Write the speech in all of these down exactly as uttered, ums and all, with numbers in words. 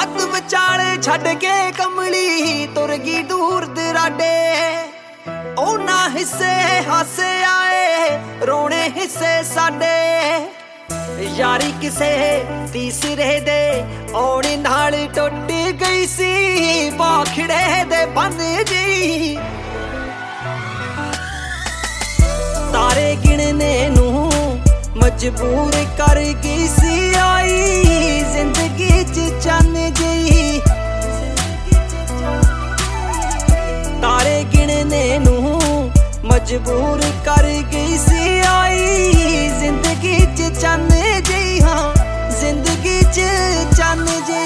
ਅੱਧ ਵਿਚਾਲੇ ਛੱਡ ਕੇ ਕਮਲੀ ਤੁਰ ਗਈ ਦੂਰ ਦਰਾਡੇ। ਉਹਨਾਂ ਹਿੱਸੇ ਹਾਸੇ ਆਏ ਰੋਣੇ ਹਿੱਸੇ ਸਾਡੇ। ਯਾਰੀ ਕਿਸੇ ਤੀਸਰੇ ਦੇ ਆਉਣੇ ਨਾਲ ਟੁੱਟ ਗਈ ਸੀ ਬਾਖੜੇ ਦੇ ਬੰਨ ਜੀ। ਤਾਰੇ ਗਿਣਨੇ ਨੂੰ ਮਜਬੂਰ ਕਰ ਗਈ ਸੀ ਆਈ ਜ਼ਿੰਦਗੀ ਚ ਚੰਨ ਜੀ। ਤਾਰੇ ਗਿਣਨੇ ਨੂੰ ਮਜਬੂਰ ਕਰ ਗਈ ਸੀ ਆਈ ਜ਼ਿੰਦਗੀ ਚ ਚੰਨ ਜੀ। ਹਾਂ ਜ਼ਿੰਦਗੀ ਚ ਚੰਨ ਜੀ।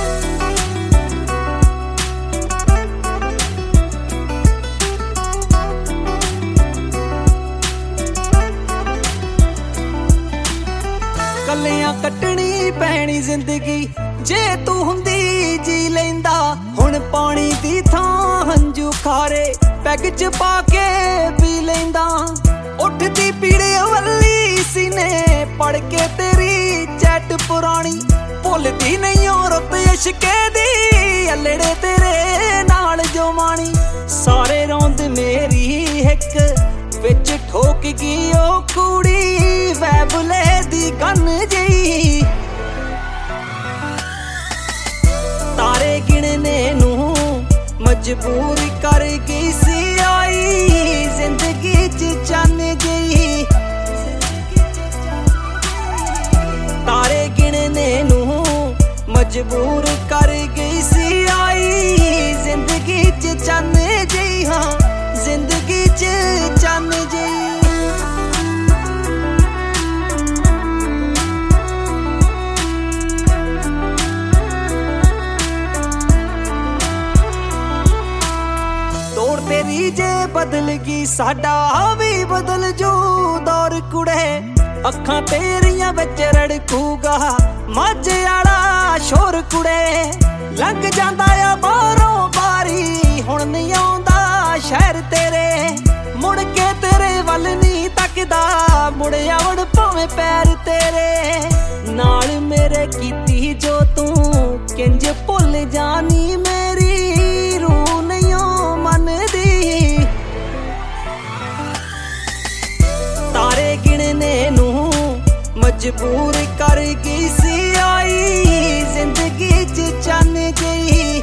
ਕੱਲਿਆਂ ਕੱਟਣੀ ਪੈਣੀ ਜ਼ਿੰਦਗੀ ਜੇ ਤੂੰ ਹੁੰਦੀ ਜੀ ਲੈਂਦਾ। ਹੁਣ ਪਾਣੀ ਦੀ ਥਾਂ ਹੰਝੂ ਖਾਰੇ ਪੈਗ ਚ ਪਾ ਕੇ ਪੀ ਲੈਂਦਾ। ਉੱਠਦੀ ਪੀੜੇ ਵੱਲੀ ਸੀਨੇ ਪੜ ਕੇ ਤੇਰੀ ਚੈਟ ਪੁਰਾਣੀ। ਭੁੱਲਦੀ ਨਹੀਂ ਓ ਰੁੱਤ ਇਸ਼ਕੇ ਦੀ ਅਲੜੇ ਤੇਰੇ ਨਾਲ ਜੋ ਮਾਣੀ। ਸਾਰੇ ਰੌਂਦ ਮੇਰੀ ਹਿੱਕ ਵਿੱਚ ਠੋਕ ਗਈ ਓ ਕੁੜੀ ਵੈਬਲੇ ਦੀ ਕੰਨ ਜੀ। ਤਾਰੇ ਗਿਣਨੇ ਨੂੰ ਮਜਬੂਰ ਕਰ ਗਈ ਸੀ ਆਈ ਜ਼ਿੰਦਗੀ ਚ ਚੰਨ ਜੀ। ਤਾਰੇ ਗਿਣਨੇ ਨੂੰ ਮਜਬੂਰ ਕਰ ਗਈ ਸੀ ਆਈ ਜ਼ਿੰਦਗੀ ਚ ਚੰਨ ਜੀ। ਹਾਂ ਜ਼ਿੰਦਗੀ ਚ ਚੰਨ ਜੀ। ਤੋੜ ਤੇਰੀ ਜੇ ਬਦਲ ਗਈ ਸਾਡਾ ਵੀ ਬਦਲ ਜੂ ਦੌਰ ਕੁੜੇ। ਅੱਖਾਂ ਤੇਰੀਆਂ ਵਿੱਚ ਰੜਕੂਗਾ ਮਾਝੇ ਵਾਲਾ ਸ਼ੋਰ ਕੁੜੇ। ਲੰਘ ਜਾਂਦਾ ਆ ਬਾਹਰੋਂ ਬਾਰੀ ਹੁਣ ਨਹੀਂ ਆਉਂਦਾ ਸ਼ਹਿਰ ਤੇਰੇ। ਮੁੜ ਕੇ ਤੇਰੇ ਵੱਲ ਨਹੀਂ ਤੱਕਦਾ ਮੁੜ ਆਵਣ ਭਾਵੇਂ ਪੈਰ ਤੇਰੇ। ਨਾਲ ਮੇਰੇ ਕੀਤੀ ਜੋ ਤੂੰ ਕਿੰਜ ਭੁੱਲ ਜਾਨੀ ਮੇਰੀ ਰੂਹ ਨਹੀਂ ਓ ਮੰਨਦੀ। ਤਾਰੇ ਗਿਣਨੇ ਨੂੰ ਮਜਬੂਰ ਕਰ ਗਈ ਸੀ ਆਈ ਜ਼ਿੰਦਗੀ ਚ ਚੰਨ ਜੀ।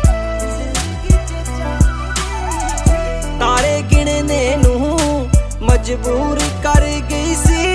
ਤਾਰੇ ਗਿਣਨੇ ਨੂੰ ਮਜਬੂਰ ਕਰ ਗਈ ਸੀ